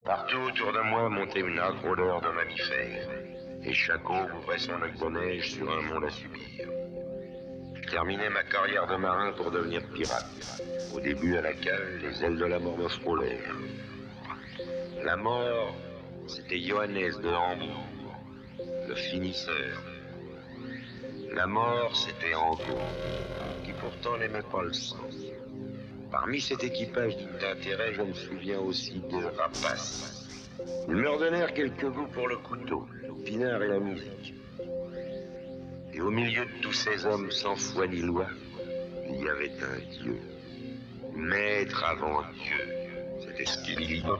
Partout autour de moi montait une âcre odeur de mammifères, et chaque eau ouvrait son lac de neige sur un monde à subir. Je terminais ma carrière de marin pour devenir pirate. Au début, à la cale, les ailes de la mort me frôlèrent. La mort, c'était Johannes de Hambourg, le finisseur. La mort, c'était Angot, qui pourtant n'aimait pas le sang. Parmi cet équipage digne d'intérêt, je me souviens aussi de Rapace. Ils me redonnèrent quelques goûts pour le couteau, le pinard et la musique. Et au milieu de tous ces hommes sans foi ni loi, il y avait un Dieu. Maître avant Dieu. C'était Skibidi Bop.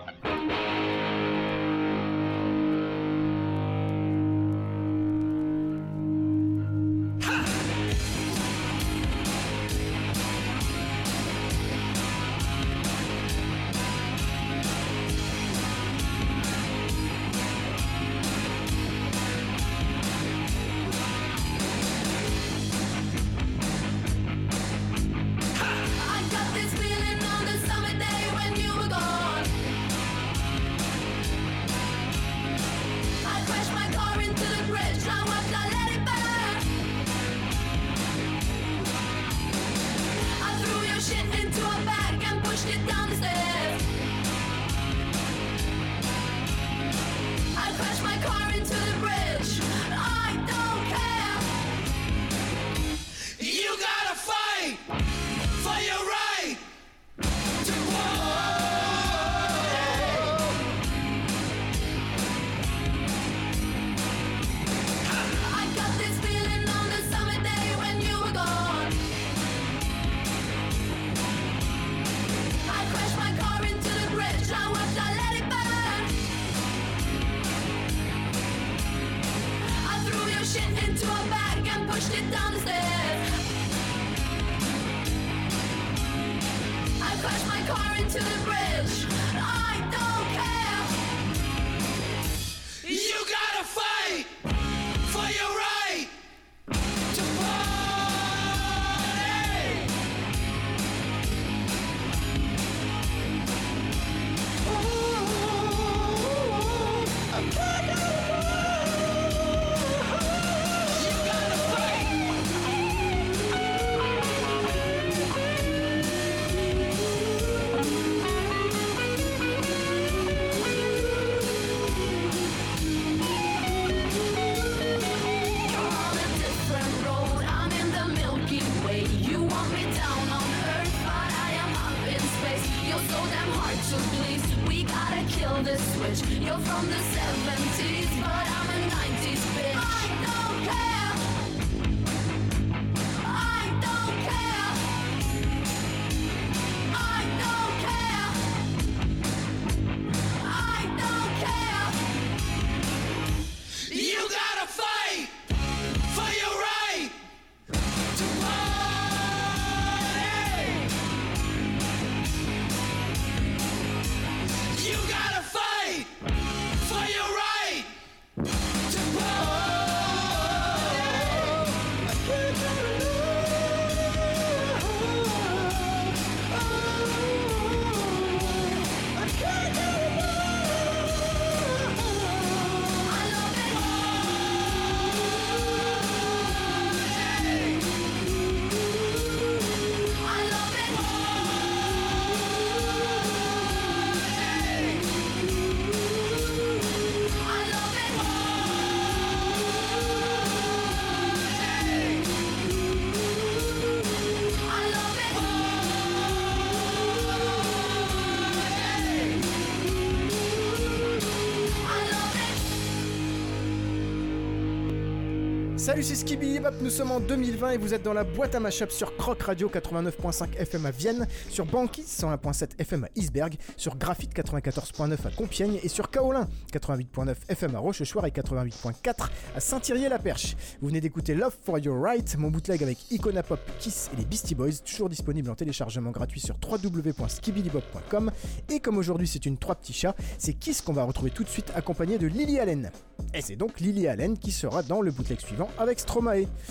Salut, c'est Skibidi Bop, nous sommes en 2020 et vous êtes dans la boîte à mashup sur Croc Radio 89.5 FM à Vienne, sur Banquis 101.7 FM à Isberg, sur Graphite 94.9 à Compiègne et sur Kaolin 88.9 FM à Rochechouart et 88.4 à Saint-Thierry-la-Perche. Vous venez d'écouter Love for Your Right, mon bootleg avec Icona Pop, Kiss et les Beastie Boys, toujours disponible en téléchargement gratuit sur www.skibidibop.com. Et comme aujourd'hui c'est une 3 petits chats, c'est Kiss qu'on va retrouver tout de suite accompagné de Lily Allen. Et c'est donc Lily Allen qui sera dans le bootleg suivant avec Stromae.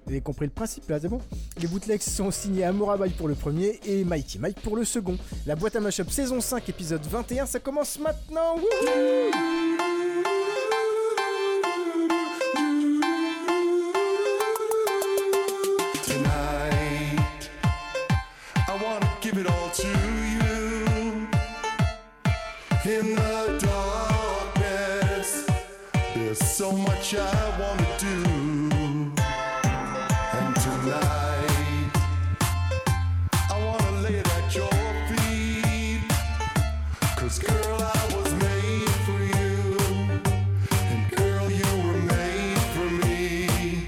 Vous avez compris le principe là, c'est bon? Les bootlegs sont signés Amorabai pour le premier et Mighty Mike pour le second. La boîte à mashup saison 5 épisode 21, ça commence maintenant. Wouhou! In the darkness, there's so much I wanna do. And tonight, I wanna lay it at your feet. 'Cause girl, I was made for you. And girl, you were made for me.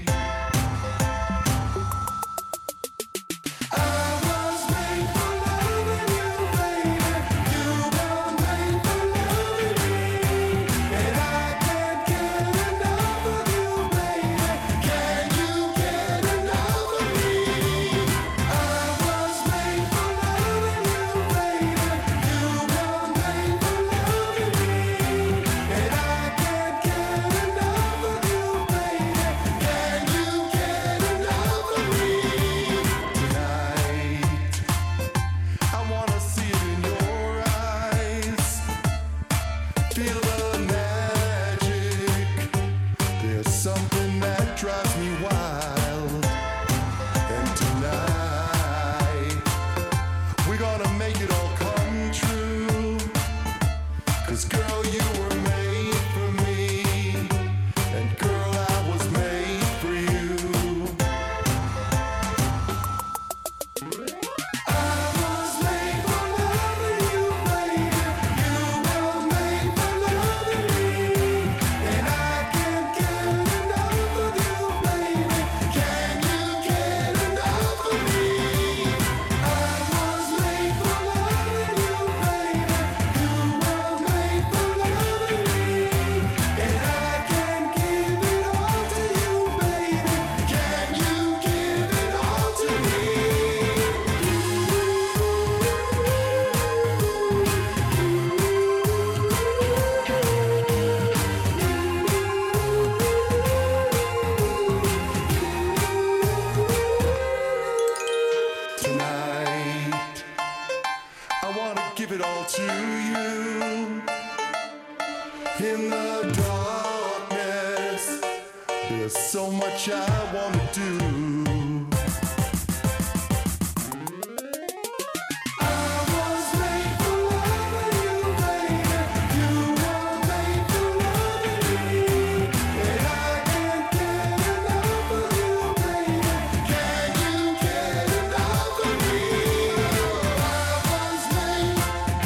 I was made for loving you, baby. You were made for loving me. And I can't get enough of you, baby. Can you get enough of me? I was made for loving you, baby. You were made for loving me. And I can't get enough of you, baby. Can you get enough of me? Tonight, I wanna see it in your eyes. Feel the magic. There's something that drives me wild. And tonight, we're gonna make it all come true. 'Cause girl, you were made for me. And girl, I was made for you. I was made for loving you, baby. You were made for loving me. And I can't get enough of you, baby. Can you get enough of me? I was made for loving you, baby. You were made for loving me. And I can give it all to you, baby. Can you give it all to me? Tonight, I wanna give it all to you. In the darkness, there's so much I wanna do. I was made for loving you, baby. You were made for loving me. And I can't get enough of you, baby. Can you get enough of me? I was made.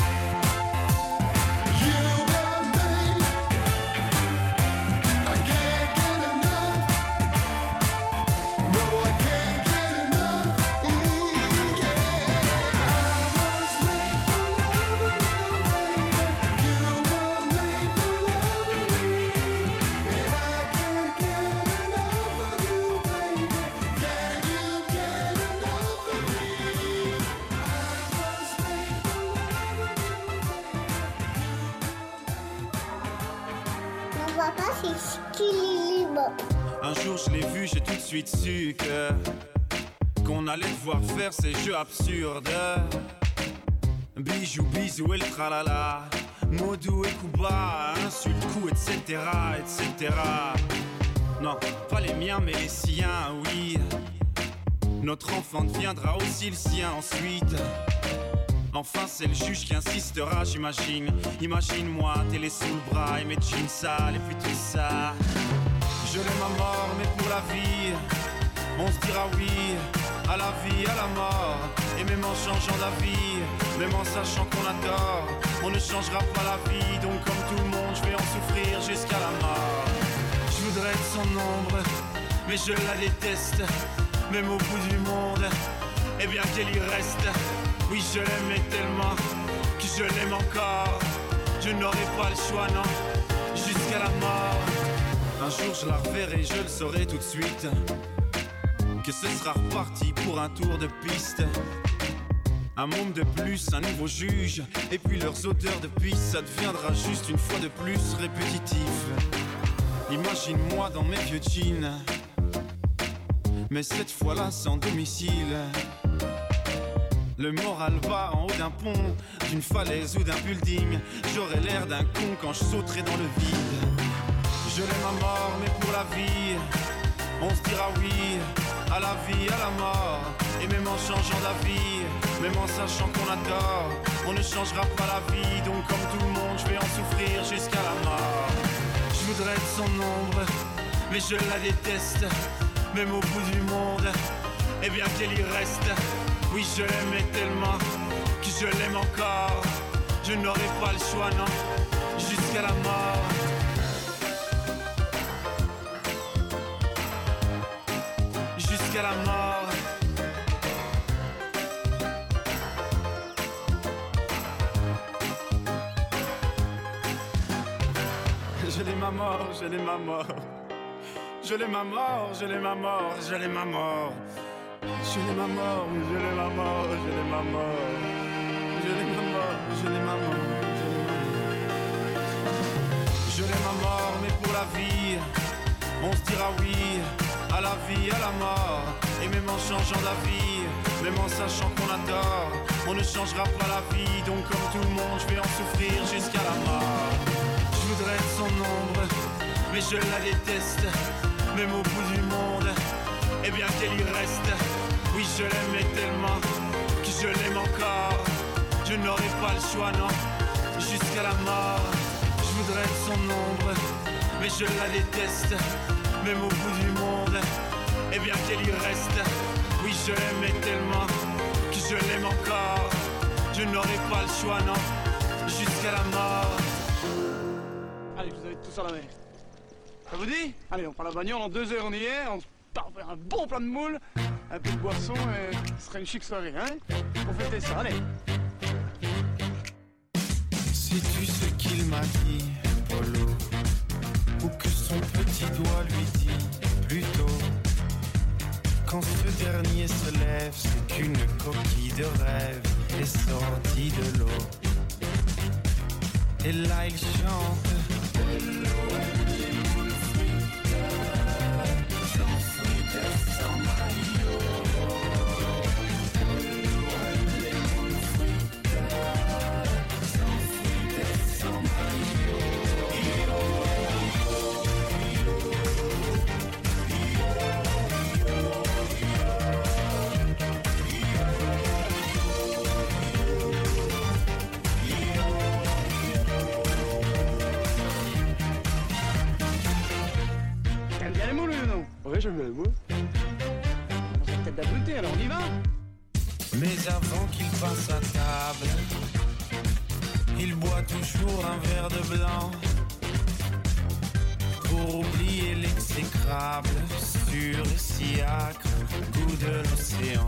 You were made. I can't get enough. No, I can't get enough. Yeah. I was made for loving you, baby. You were made for loving me. And I can't get enough of you, baby. Can you get enough of me? I was made for loving you, baby. On voit pas, c'est Skilly Bob. Un jour je l'ai vu, j'ai tout de suite su qu'on allait devoir faire ces jeux absurdes. Bijoux, bisous et le tralala, mots doux et coups bas, insultes, coups, etc., etc. Non, pas les miens mais les siens, oui. Notre enfant deviendra aussi le sien ensuite. Enfin c'est le juge qui insistera, j'imagine. Imagine-moi, télé sous le bras et mes jeans sales et puis tout ça. Je l'aime à mort mais pour la vie, on se dira oui à la vie, à la mort. Et même en changeant d'avis, même en sachant qu'on a tort, on ne changera pas la vie. Donc comme tout le monde, je vais en souffrir jusqu'à la mort. Je voudrais être son ombre, mais je la déteste. Même au bout du monde, eh bien qu'elle y reste. Oui, je l'aimais tellement que je l'aime encore. Je n'aurai pas le choix, non, jusqu'à la mort. Un jour je la reverrai, je le saurai tout de suite, que ce sera reparti pour un tour de piste. Un monde de plus, un nouveau juge, et puis leurs odeurs de pisse, ça deviendra juste une fois de plus répétitif. Imagine-moi dans mes vieux jeans, mais cette fois-là sans domicile. Le moral va en haut d'un pont, d'une falaise ou d'un building. J'aurais l'air d'un con quand je sauterai dans le vide. Je l'aime à mort, mais pour la vie, on se dira oui à la vie, à la mort. Et même en changeant d'avis, même en sachant qu'on a tort, on ne changera pas la vie. Donc comme tout le monde, je vais en souffrir jusqu'à la mort. Je voudrais être son ombre, mais je la déteste. Même au bout du monde, et bien qu'elle y reste. Oui, je l'aimais tellement que je l'aime encore. Je n'aurai pas le choix, non, jusqu'à la mort. Jusqu'à la mort. Je l'aime à mort, je l'aime à mort. Je l'aime à mort, je l'aime à mort, je l'aime à mort. Je l'aime à mort, je l'aime à mort, je l'aime à mort. Je l'aime à mort, je l'aime à mort, je l'aime à mort. Je l'aime à mort, mais pour la vie, on se dira oui à la vie, à la mort. Et même en changeant d'avis, même en sachant qu'on a tort, on ne changera pas la vie. Donc comme tout le monde, je vais en souffrir jusqu'à la mort. Je voudrais être son ombre, mais je la déteste. Même au bout du monde, et bien qu'elle y reste. Oui, je l'aimais tellement que je l'aime encore. Je n'aurai pas le choix, non, jusqu'à la mort. Je voudrais être son ombre, mais je la déteste. Même au bout du monde, et bien qu'elle y reste. Oui, je l'aimais tellement que je l'aime encore. Je n'aurai pas le choix, non, jusqu'à la mort. Allez, vous avez tous à la mer. Ça vous dit? Allez, on prend la bagnole, en 2 heures on y est, on part faire un bon plat de moules, un peu de boisson et ce serait une chic soirée, hein? Pour fêter ça, allez. Sais-tu ce qu'il m'a dit, Polo? Ou que son petit doigt lui dit, plutôt? Quand ce dernier se lève, c'est qu'une coquille de rêve est sortie de l'eau. Et là il chante. Ouais, j'aime bien les moules. On s'est peut-être d'abruter, alors on y va. Mais avant qu'il passe à table, il boit toujours un verre de blanc pour oublier l'exécrable, sûr et si acre goût de l'océan.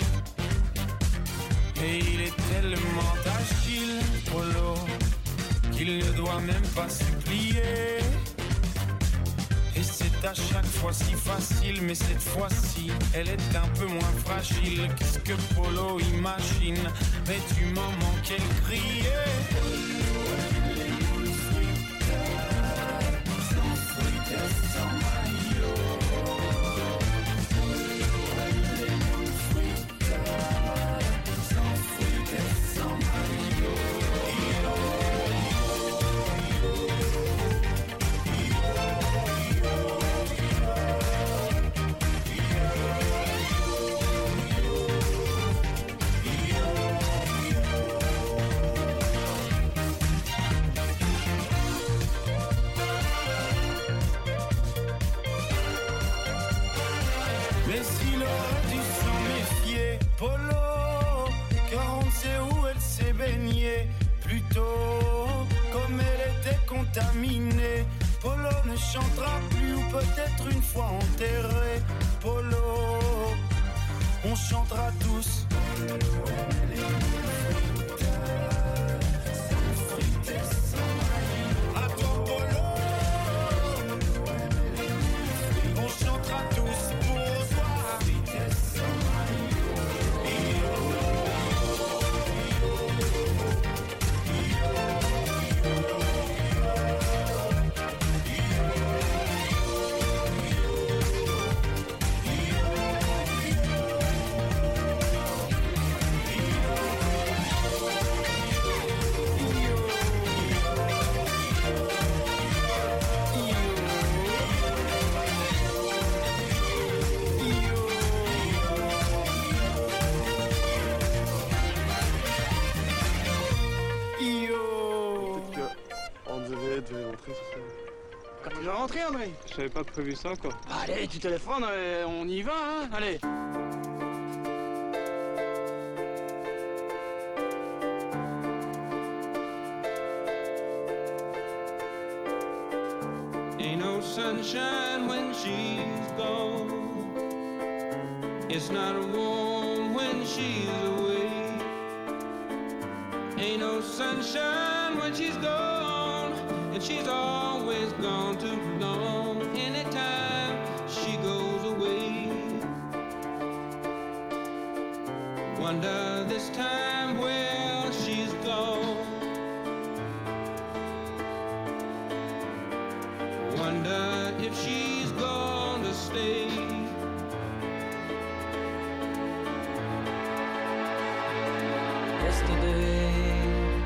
Et il est tellement agile, Polo, qu'il ne doit même pas supplier. Et c'est à chaque fois si facile, mais cette fois-ci, elle est un peu moins fragile. Qu'est-ce que Polo imagine? Mais tu m'en manquais le crier. Contaminée, Polo ne chantera plus ou peut-être une fois enterré. Polo, on chantera tous. À toi Polo, on chantera tous pour toi. devait rentrer ce soir. Quand tu vas rentrer, André? J'avais pas prévu ça, quoi. Allez, tu téléphones, on y va, hein? Allez. Ain't no sunshine when she's gone. It's not warm when she's away. Ain't no sunshine when she's gone, and she's always gone too long. Anytime she goes away, wonder this time where she's gone. Wonder if she's gonna stay. Yesterday,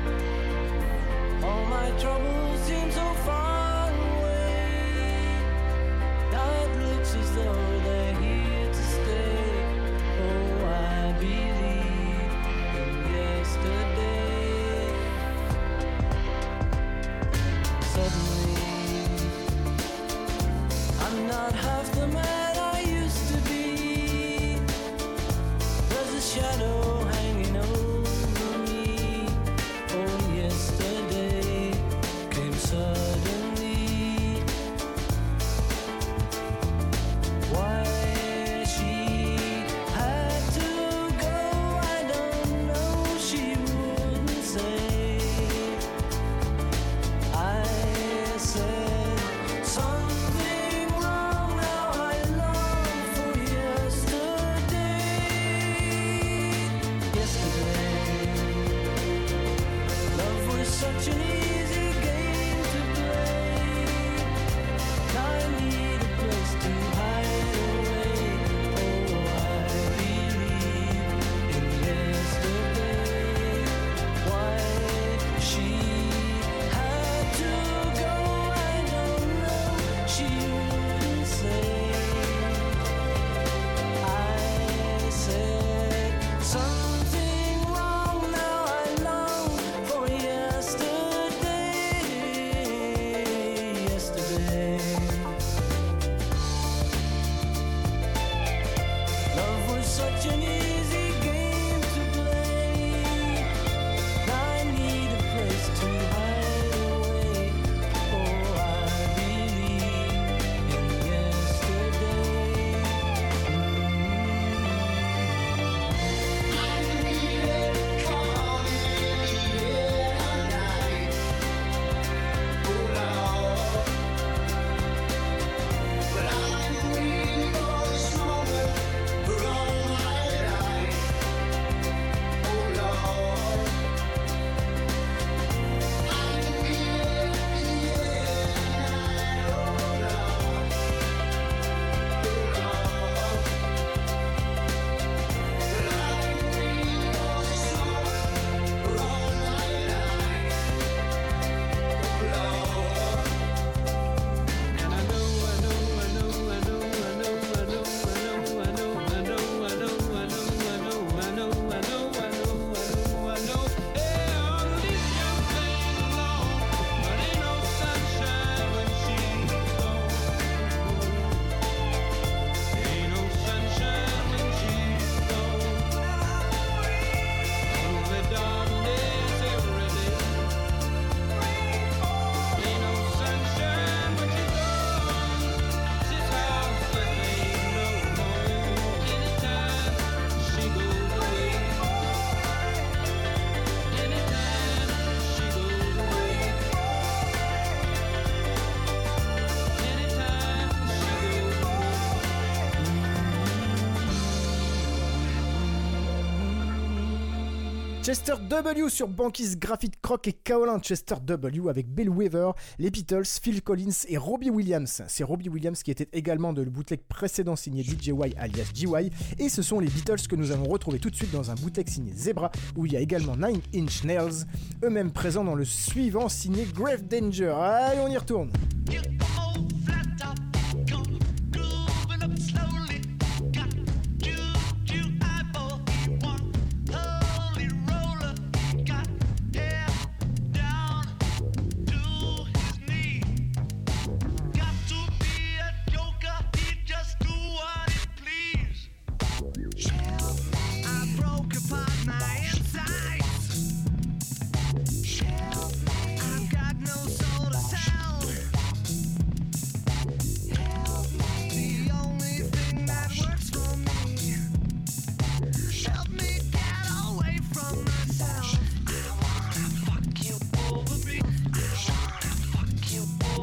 all my troubles seem so far away. Now it looks as though they're here to stay. Oh, I believe in yesterday. Suddenly, I'm not half the man I used to be. There's a shadow hanging over me. Oh, yesterday came suddenly. Why she had to go, I don't know. She wouldn't say. I said something wrong. Now I long for yesterday. Yesterday, love was such an easy game to play. Now I need a place to hide away. Oh, I believe in yesterday. Why she had to go, I don't know. She wouldn't say. I said something wrong. Now I long for yesterday. Yesterday, love was such an easy game to play. Now I need a place to hide away. Oh, I believe in yesterday. Chester W sur Banquise, Graffiti, Croc et Kaolin. Chester W avec Bill Weaver, les Beatles, Phil Collins et Robbie Williams. C'est Robbie Williams qui était également de le bootleg précédent signé DJY alias GY. Et ce sont les Beatles que nous allons retrouver tout de suite dans un bootleg signé Zebra où il y a également Nine Inch Nails, eux-mêmes présents dans le suivant signé Grave Danger. Allez, on y retourne. Down to his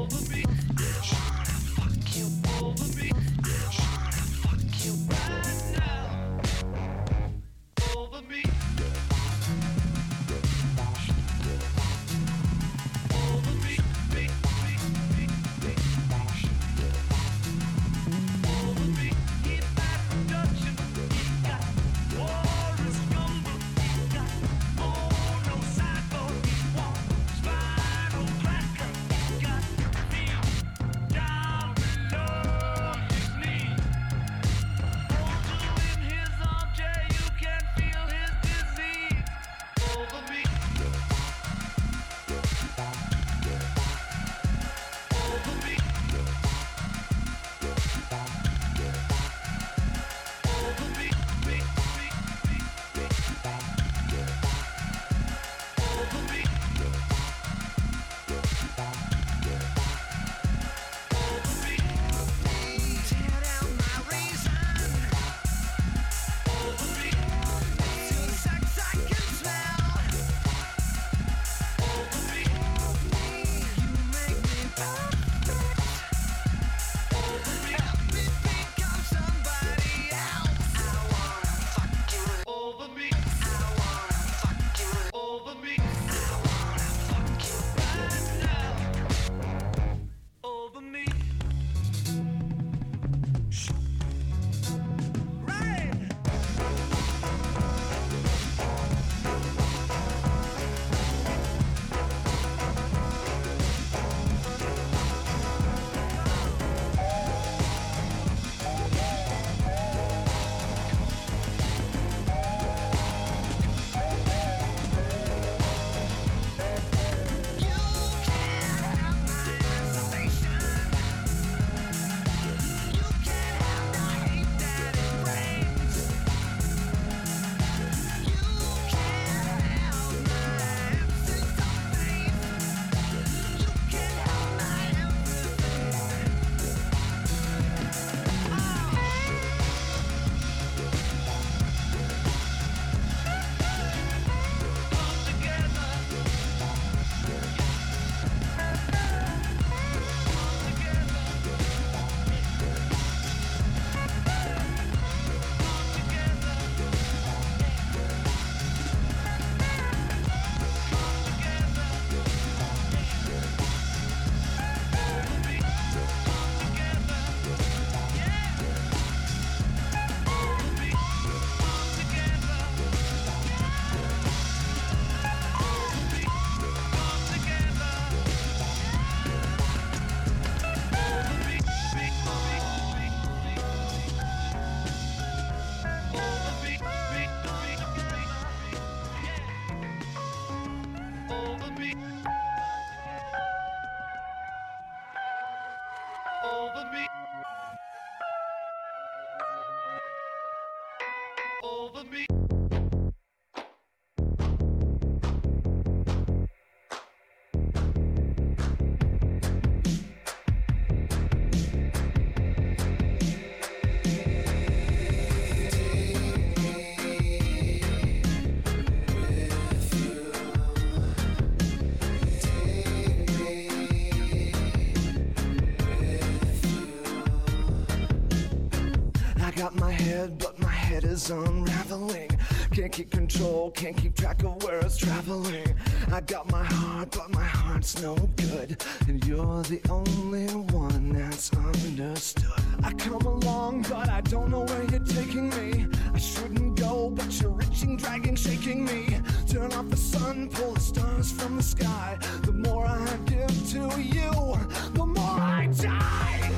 Got my head, but my head is unraveling. Can't keep control, can't keep track of where it's traveling. I got my heart, but my heart's no good. And you're the only one that's understood. I come along, but I don't know where you're taking me. I shouldn't go, but you're reaching, dragging, shaking me. Turn off the sun, pull the stars from the sky. The more I give to you, the more I die.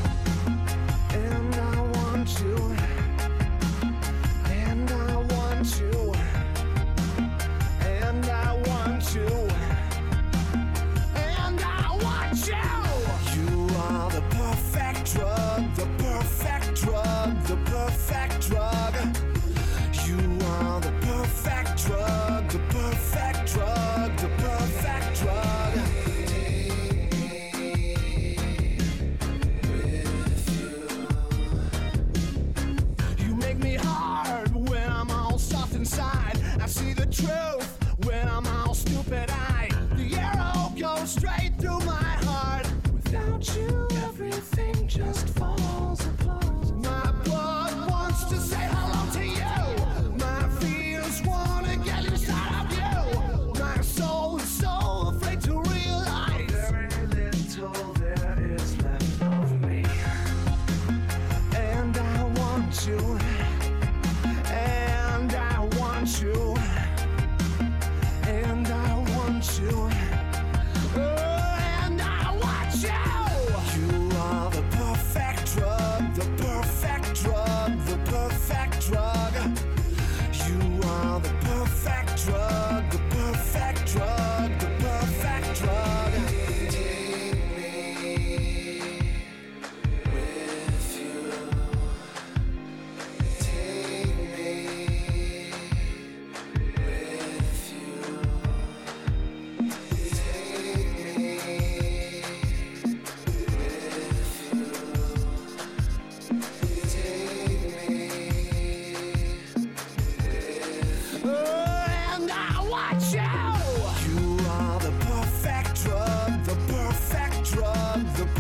And I want you. And I want you. And I want you. And I want you. You are the perfect drug, the perfect drug, the perfect drug. You are the perfect drug, the perfect drug, the perfect drug.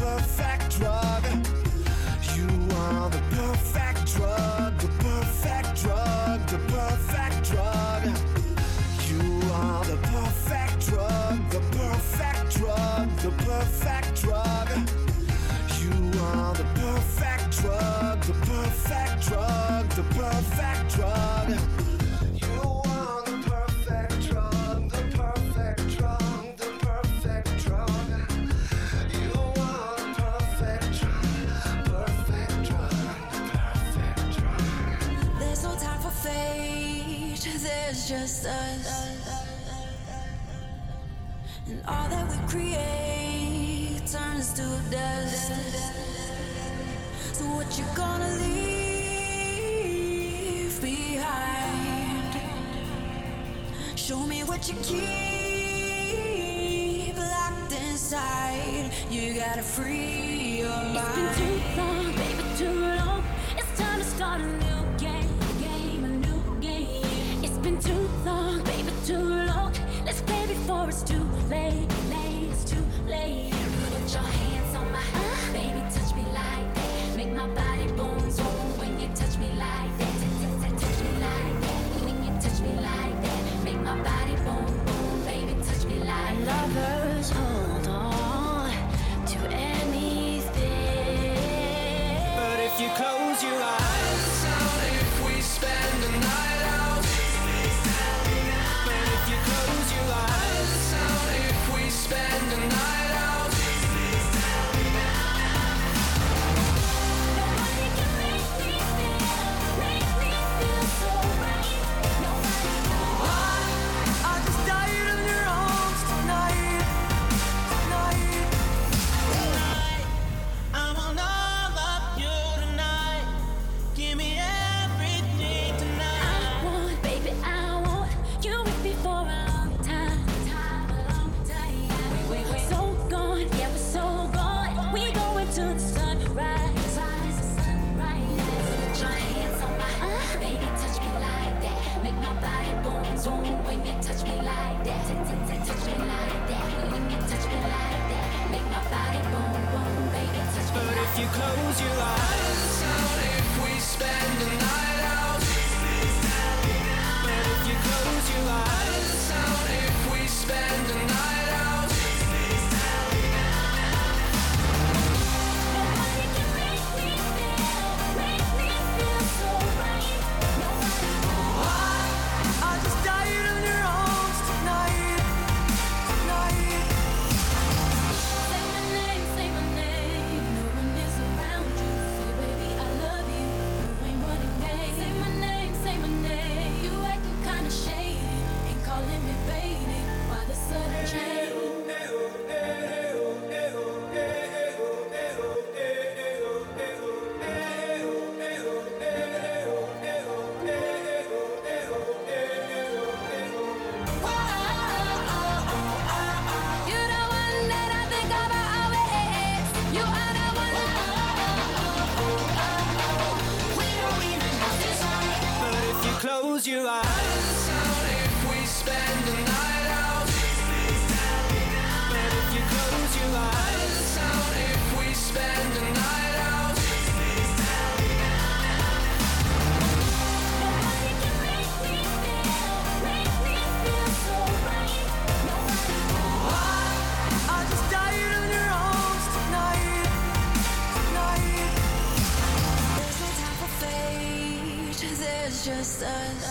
perfect drug. You are the perfect drug, the perfect drug, the perfect drug. You are the perfect drug, the perfect drug, the perfect drug. You are the perfect drug, the perfect drug, the perfect drug. You are the perfect drug, the perfect drug, the perfect drug. You are the perfect drug, perfect drug, perfect drug. There's no time for fate, there's just us. And all that we create turns to dust. So what you gonna leave behind? Show me what you keep locked inside. You gotta free your mind. It's been too long, baby, too long. It's time to start a new game, a new game. It's been too long, baby, too long. Let's play before it's too late, it's too late. Put your hands on my baby, touch me like that. Make my body boom, boom when you touch me like that. Touch me like that. When you touch me like that. Make my body boom, boom, baby, touch me like that. Lovers hold on to anything. But if you close your eyes, if we spend the night out. But if you close your eyes, if we spend the night out. Nobody can make me feel so right. Nobody knows. I just died in your arms tonight. I want all of you tonight. Give me everything tonight. I want, baby, I want you with me for a long time. So gone, yeah, we're so gone. We go into the sunrise. Put your hands on my baby, touch me like that. Make my body boom, boom when you touch me like that. Touch me like that. When you touch me like that. Make my body boom, boom, baby, touch me But like if you close your eyes, if we spend the night out. But if you close your eyes, if we spend the night out. Nobody can make me feel so right. Nobody knows. I just died in your arms tonight. Say my name, say my name. No one is around you. Say, baby, I love you. You ain't running game. Say my name, say my name. You acting kinda shady. Ain't calling me baby. Why the sudden change? You're the one that I think about always. You are the one. We don't even have to talk. But if you close your eyes, if we spend the night out. But if you close your eyes, if we spend the night out. Nobody can make me feel so right. Nobody knows. I just died in your arms tonight. There's no time for fate, there's just us.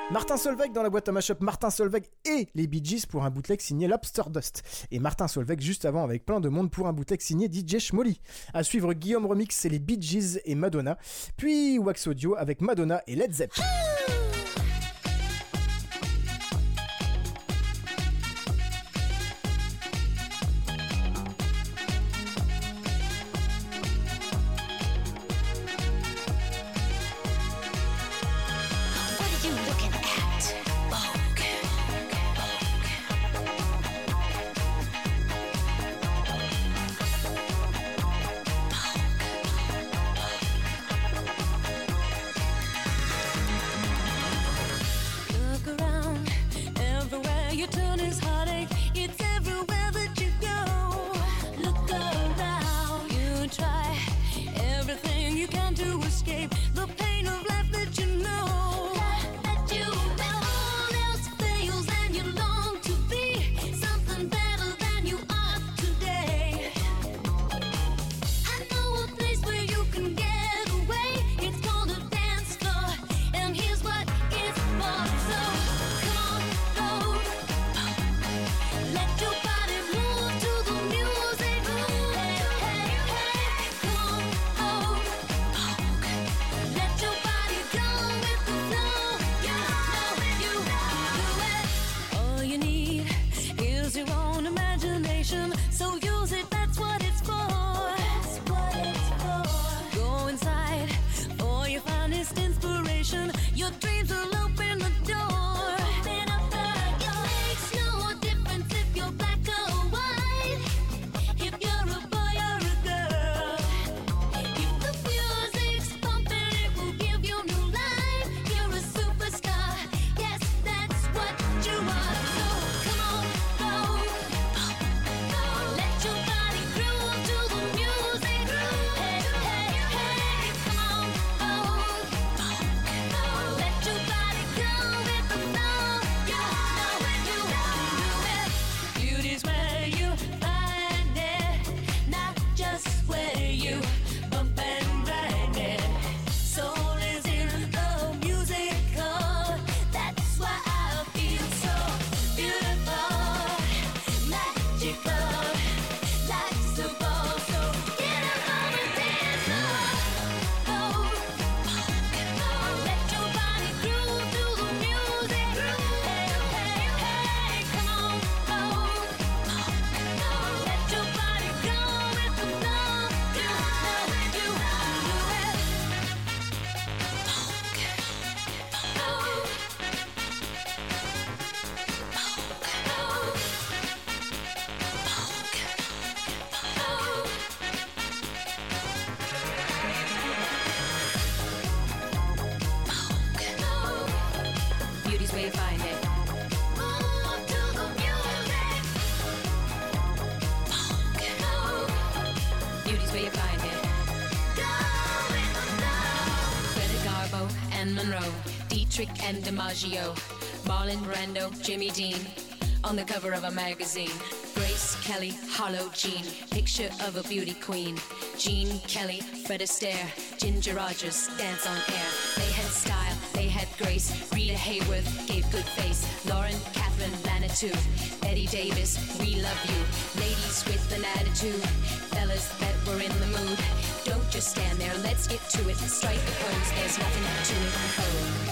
Martin Solveig dans la boîte à mashup, Martin Solveig et les Bee Gees pour un bootleg signé Lobster Dust. Et Martin Solveig juste avant avec plein de monde pour un bootleg signé DJ Schmolly. À suivre Guillaume Remix, c'est les Bee Gees et Madonna. Puis Wax Audio avec Madonna et Led Zepp. And DiMaggio, Marlon Brando, Jimmy Dean, on the cover of a magazine. Grace Kelly, Harlow Jean, picture of a beauty queen. Jean Kelly, Fred Astaire, Ginger Rogers, dance on air. They had style, they had grace. Rita Hayworth gave good face. Lauren, Catherine, Manitou, Eddie Davis, we love you. Ladies with an attitude, fellas that were in the mood. Don't just stand there, let's get to it. Strike the pose, there's nothing to it. Oh.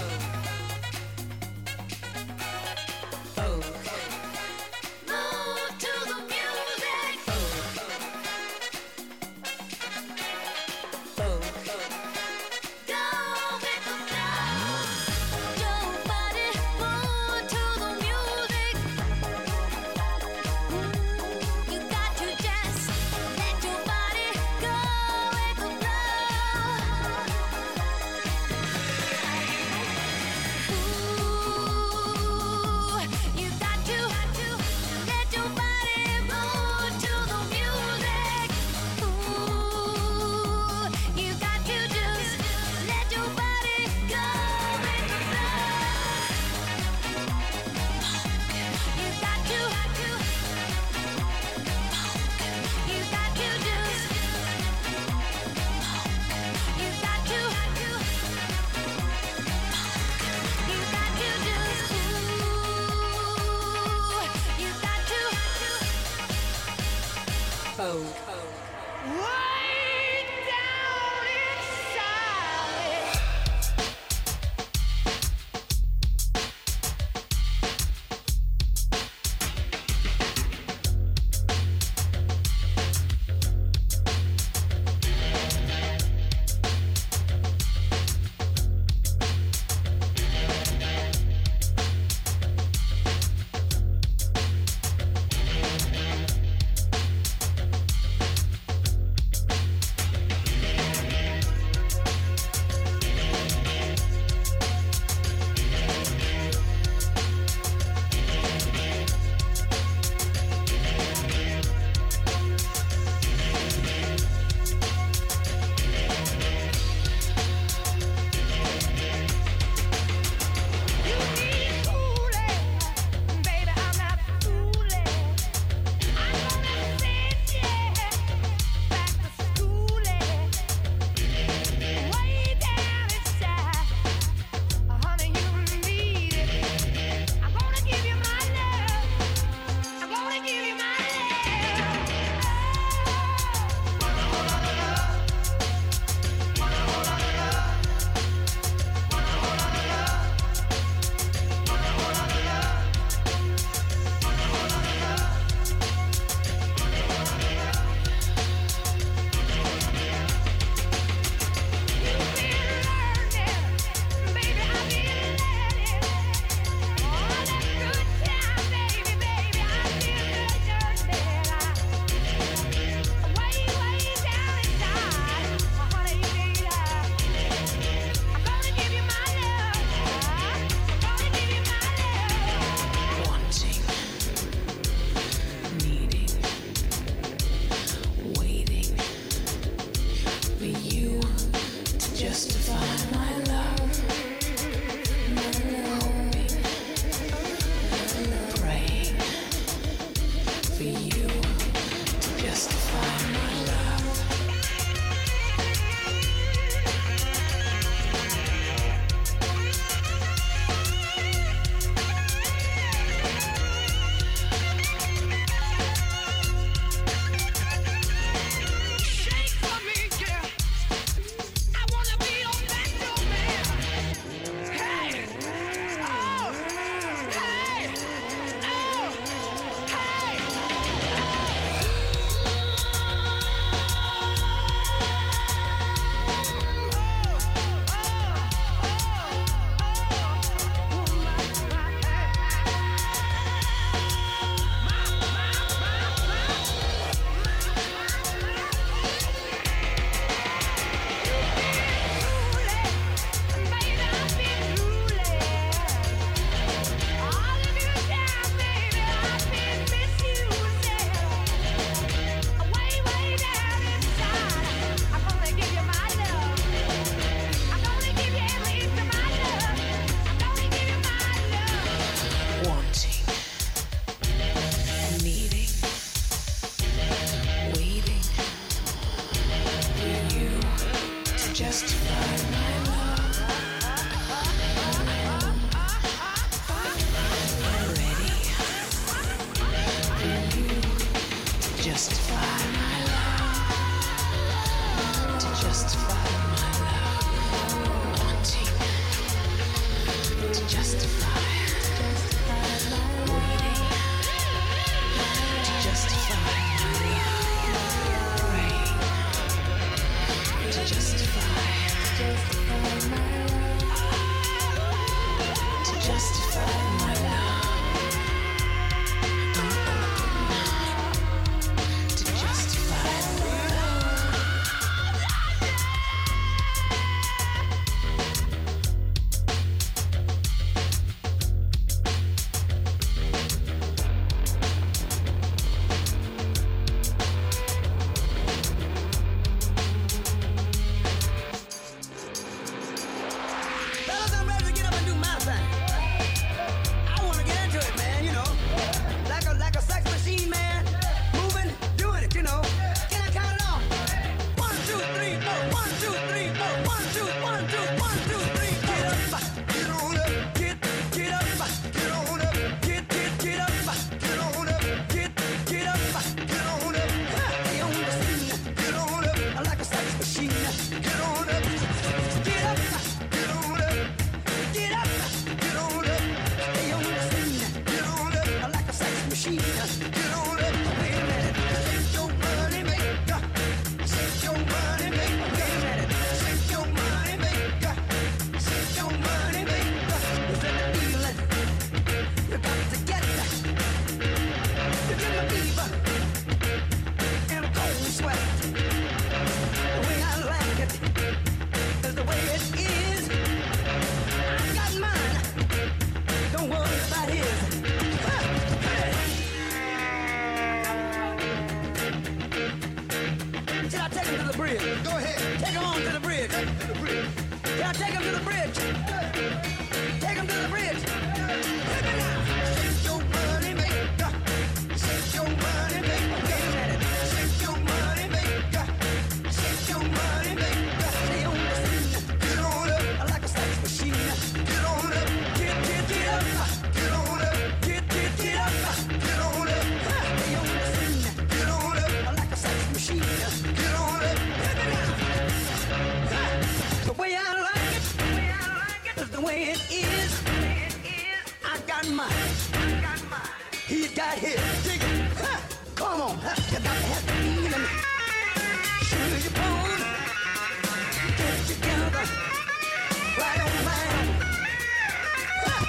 got mine. He's got his. Dig it. Huh. Come on. Huh. You got to have the feeling. Sugar your bone. Get it together. Right on round. Huh.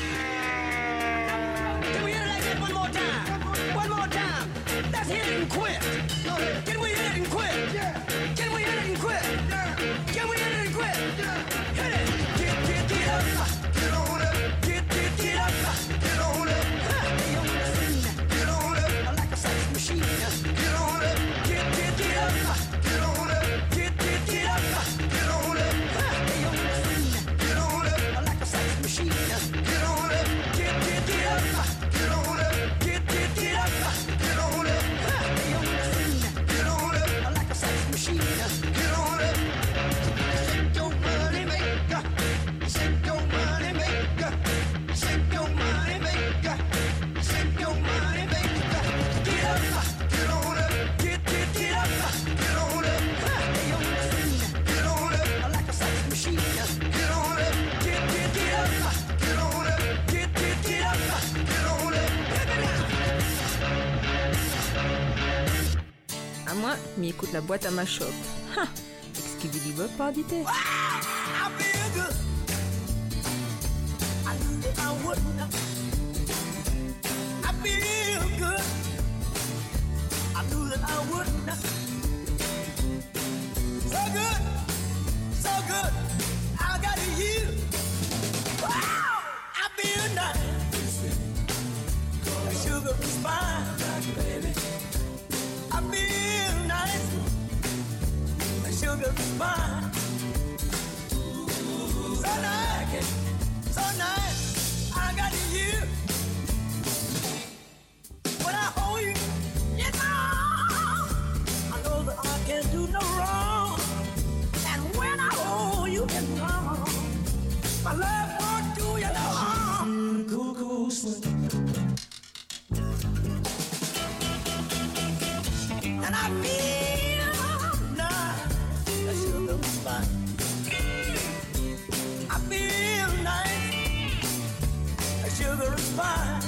Can we hit it like that one more time? One more time. Let's hit it and quit. Can we hit it and quit? Can we hit it and quit? Can we hit it and quit? Hit it. Get up. Get on up. Get up. Get on up. Hey, on the scene. Get on up. Like a sex machine. Get on up. Get up. Get on up. Get up. Get on up. Hey, on the scene. Get on up. Like a sex machine. Get on up. Get up. Get on up. Get up. Get on up. Hey, on the scene. Get on up. Like a sex machine. Get on up. Shake your money maker. Shake your money maker. Shake your money maker. Shake your money maker. Get up. Get on up. Get up. Get on up. Hey, on the scene. Get on up. Like a sex machine. Get on up. Get up. Get on up. Get up. Get on up. À moi, m'y écoute la boîte à mashup. Ha! Skibidi Bob par d'idée. I feel good. I knew that I wouldn't. I feel good. I knew that I wouldn't. So good, so good. I got you. Wow, I feel nice. The sugar is fine, baby. I feel nice. The sugar is fine. So nice, so nice. I got you. When I hold you, you know, I know that I can't do no wrong. And when I hold you, you know, my love won't do you no harm. Cool, cool, sweet. And I feel nice. The sugar is fine. I feel nice. The sugar is fine.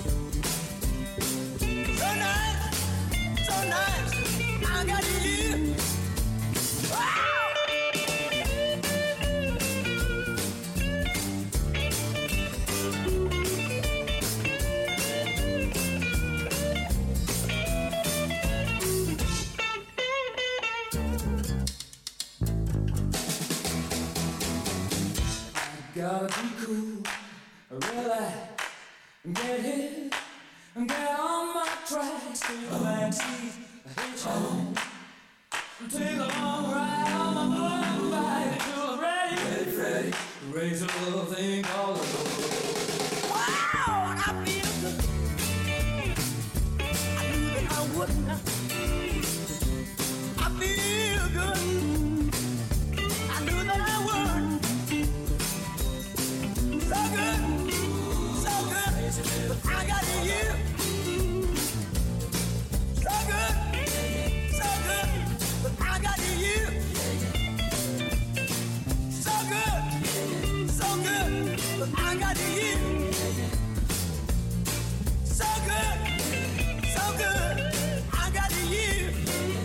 So nice, so nice. I got you. Wow. Gotta be cool, relax, get hit, get on my tracks, take a backseat, hitchhike, take a long ride on my motorbike till I'm ready, raise a little thing called a road. Wow, I feel good. I knew that I wouldn't. I feel good. I knew that I would. So good, so good. But I got you. So good, so good. But I got you. So good, so good. But I got you. So good, so good. I got you.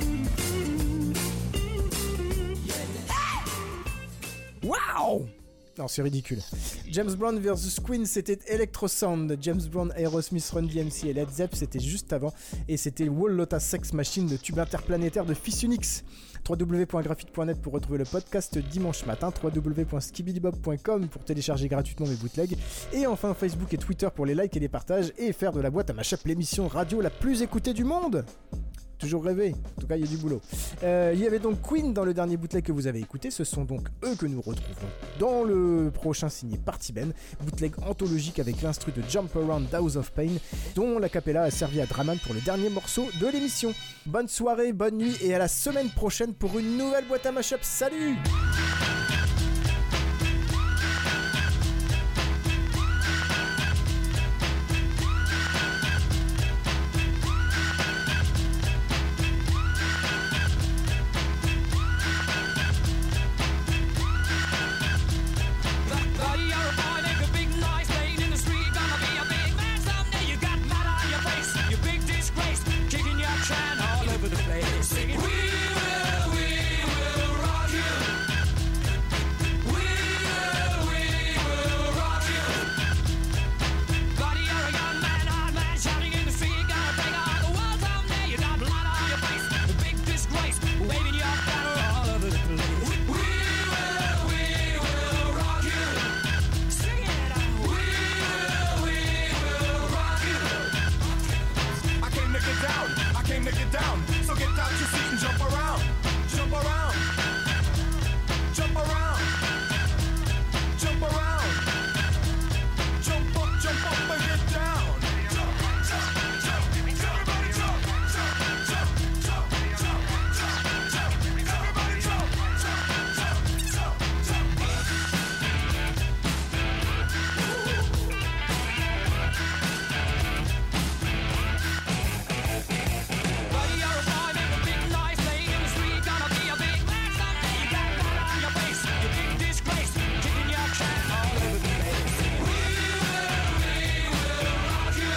Waouh! Non, c'est ridicule. James Brown vs Queen, c'était Electrosound. James Brown, Aerosmith, Run DMC et Led Zepp, c'était juste avant. Et c'était Wall Lotta Sex Machine, le tube interplanétaire de Fils Unix. www.graphite.net pour retrouver le podcast dimanche matin. www.skibidibob.com pour télécharger gratuitement mes bootlegs. Et enfin Facebook et Twitter pour les likes et les partages. Et faire de la boîte à mashup l'émission radio la plus écoutée du monde. Toujours rêvé, en tout cas il y a du boulot. Il y avait donc Queen dans le dernier bootleg que vous avez écouté, ce sont donc eux que nous retrouverons dans le prochain signé Party Ben, bootleg anthologique avec l'instru de Jump Around House of Pain, dont la cappella a servi à Draman pour le dernier morceau de l'émission. Bonne soirée, bonne nuit et à la semaine prochaine pour une nouvelle boîte à mashup, salut! You're a boy, make a big noise, playing in the street, gonna be down. So get out your seat and jump around. Jump around. Jump around. Jump around. Jump up and get down. Jump, jump, jump. Everybody jump, jump, jump, jump, jump, jump, jump. Everybody jump, jump, jump, jump, Buddy, you're a boy, make a big noise, playing in the street, gonna be a big man someday. You got blood on your face, you big disgrace, kicking your can all over the place. We will rock you.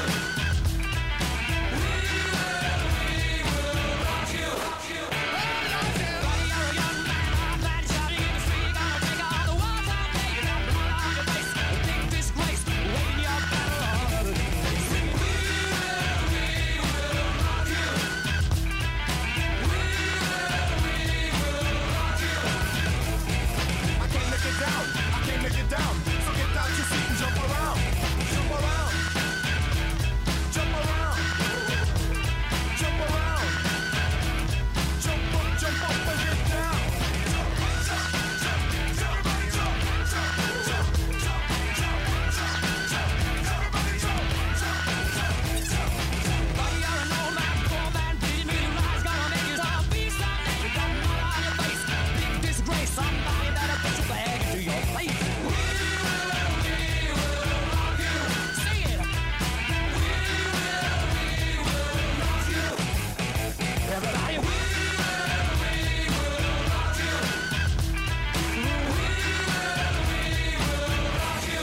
We will rock you. Buddy, you're a young man, hard lad, shouting in the street, gonna take all the world someday. You got blood on your face, a big disgrace, waving your banner all over the place. We will rock you. I came to get down, I came to get down. So get out your seat and jump around. Jump around. Jump around. Jump around. Jump up and get down. Jump, jump, jump. Everybody jump, jump, jump, jump, jump, jump, jump. Everybody jump, jump, jump, jump, jump. Buddy, you're an old man, poor man, bleeding with your eyes, gonna make you some peace someday. You got mud on your face, big disgrace, somebody better put your bag into your place. We will rock you. Sing it. We will rock you. Everybody, we will rock you. We will rock you.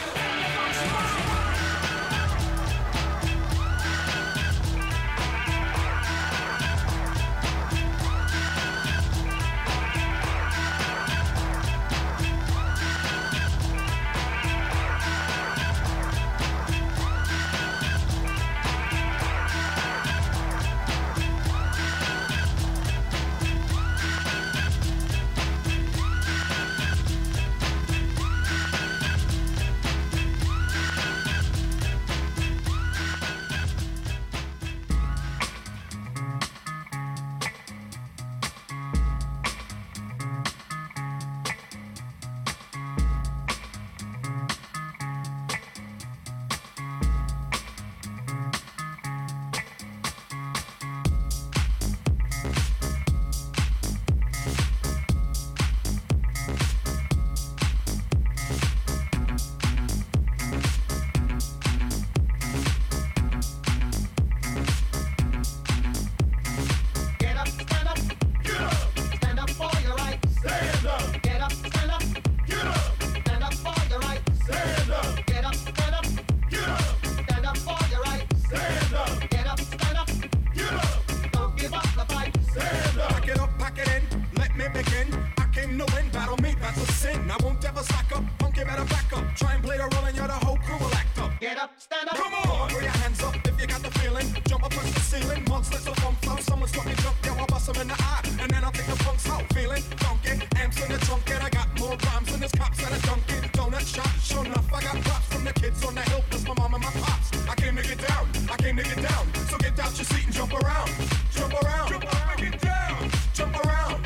Get up, stand up, get up, stand up for your right. Stand up. Get up, stand up, get up, stand up for your right. Stand up. Get up, stand up, get up, stand up for your right. Stand up. Get up, stand up, get up, don't give up the fight. Stand up. Pack it up, pack it in, let me begin. I came to win, battle me, that's a sin. I won't ever slack up, funky better back up. Try and play the role and you're the whole crew will act up. Get up, stand up. Come on, throw your hands up if you got the feeling. Jump up touch the ceiling, monsters of funk flow. Someone's got me drunk, yo, I'll bust 'em in the eye. And then I'll take the punk's out, feeling funky. Amps in the trunk, and I got more rhymes than this cops at a Dunkin' Donut shop. Sure enough, I got props from the kids on the hill, plus my mom and my pops. I came to get down, I came to get down. So get out your seat and jump around. Jump around. Jump up and get down. Jump around.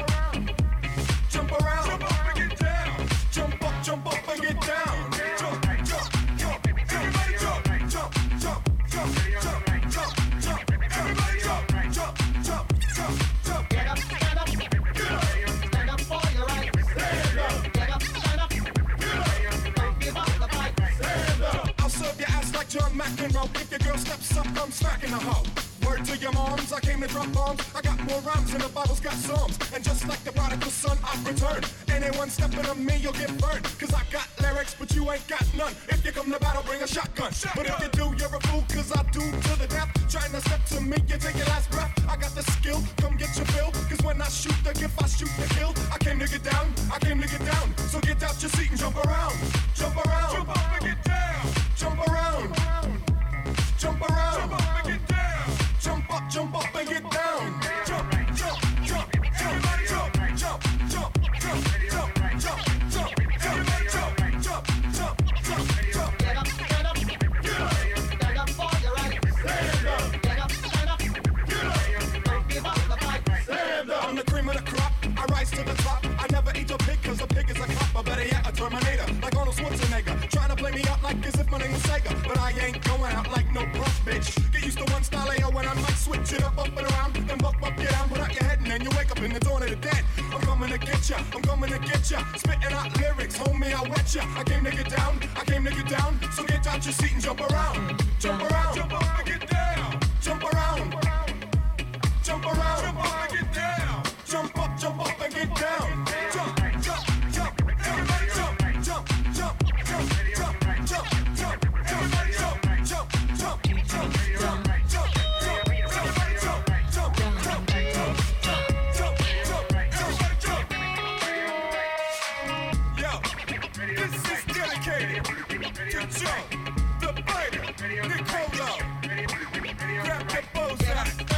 Jump around. Jump up and get down. Jump up and get down. Jump, jump, jump. Everybody jump, jump, jump, jump, jump, jump, jump. Everybody jump, jump, jump, jump, jump. Get up, stand up, get up, stand up for your right. Stand up. Get up, stand up, get up, don't give up the fight. Stand up. I'll serve your ass like John McEnroe. If your girl steps up, I'm smacking the hoe. Word to your moms, I came to drop bombs. I got more rhymes than the Bible's got psalms. And just like the prodigal son, I've returned. Anyone stepping on me, you'll get burned. Cause I got lyrics, but you ain't got none. If you come to battle, bring a shotgun. But if you do, you're a fool, cause I do to the death. Trying to step to me, you take your last breath. I got the skill, come get your fill. Cause when I shoot the gift, I shoot the kill. I came to get down, I came to get down. So get out your seat and jump around. Jump around. Jump up and get down. Jump around. Jump around. Jump up and get down. Jump up and get down. Jump, jump, jump. Everybody jump, jump, jump, jump, jump, jump, jump. Everybody jump, jump, jump, jump, jump. Get up, stand up, get up, stand up for your right. Stand up. Get up, stand up, get up, don't a Sega, but I ain't going out like no punk bitch. Get used to one style AO when I might switch it up and around. Then buck, get down, put out your head and then you wake up in the dawn of the dead. I'm coming to get ya, I'm coming to get ya. Spitting out lyrics, homie, I'll wet ya. I came to get down, I came to get down. So get out your seat and jump around. Jump around, jump up and get down. Jump around, jump around, jump up and get down. Jump up and get down. Jump, jump, jump, everybody jump, jump, jump, jump, jump, jump, jump, everybody jump, jump, jump, jump, jump, jump, jump, everybody jump, jump, jump, jump, jump, jump, jump. Yo, this is dedicated to Joe, the fighter, Nicolo. Grab your bows out.